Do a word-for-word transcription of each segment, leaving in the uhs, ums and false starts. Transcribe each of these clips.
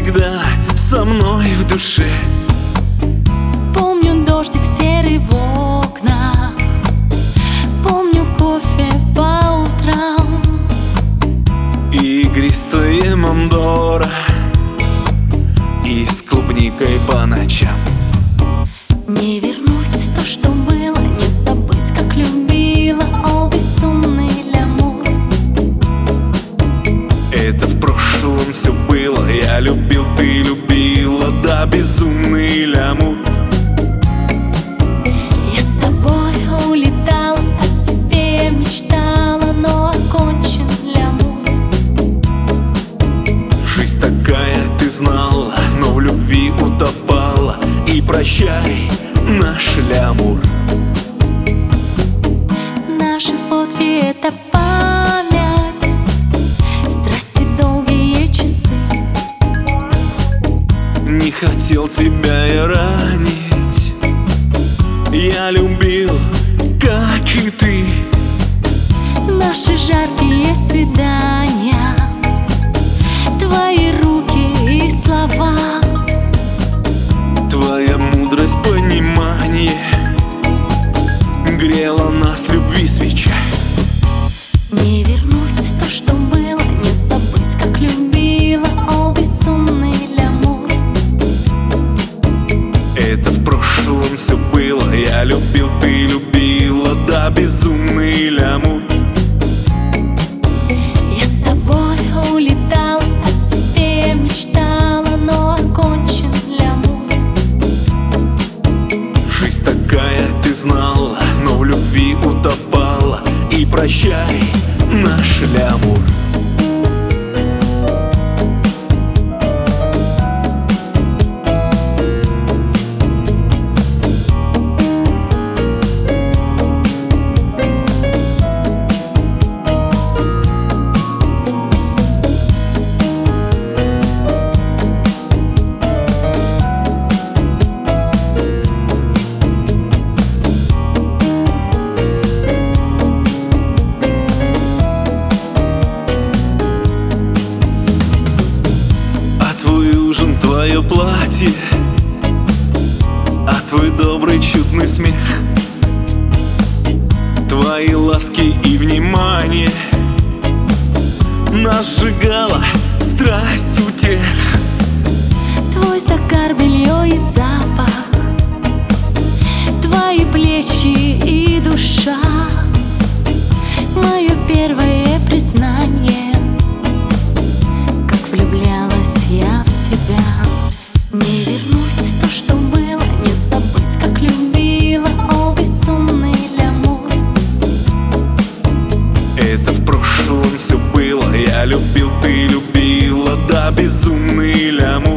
всегда со мной в душе. Помню дождик серый в окнах, помню кофе по утрам И игристое мандора, и с клубникой по ночам. Не вернуть то, что было, не забыть, как любила. О, безумный лямур. Это в прошлом все было. Я любил, ты любила, да, безумный лямур. Я с тобой улетала, о тебе мечтала, но окончен лямур. Жизнь такая, ты знала, но в любви утопала. И прощай, наш лямур. Наши фотки — это память, страсти долгие часы. Не хотел тебя я ранить, я любил, как и ты. Наши жаркие свидания, твои руки и слова, Твоя мудрость, понимание грела нас любви свеча. не вернуть то, что было, не забыть, как любила. О, безумный лямур. Это в прошлом все было. Я любил, ты любила, да, безумный лямур. Я с тобой улетала, о тебе мечтала, но окончен лямур. Жизнь такая, ты знала, но в любви утопала. И прощай, наш лямур. Твое платье, а твой добрый чудный смех, твои ласки и внимание нас сжигала страсть утех. Твой загар, белье и запах, твои плечи и душа, мое первое признание, как влюблялась я в тебя. Не вернуть то, что было, не забыть, как любила. О, безумный лямур. Это в прошлом все было. Я любил, ты любила, да, безумный лямур.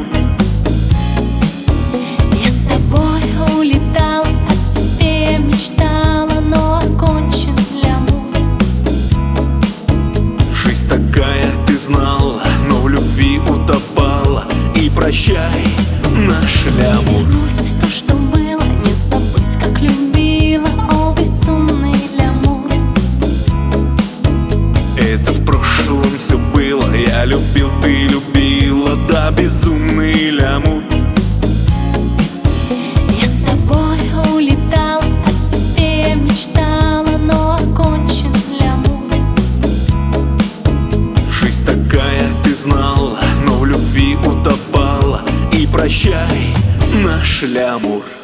Я с тобой улетала, о тебе мечтала, но окончен лямур. Жизнь такая, ты знала, но в любви утопала. И прощай, наш лямур. Вернуть то, что было, не забыть, как любила. О, безумный лямур. Это в прошлом все было. Я любил, ты любила, да, безумный лямур. Я с тобой улетала, о тебе мечтала, но окончен лямур. Жизнь такая, ты знала, но в любви утопала. И прощай, наш лямур.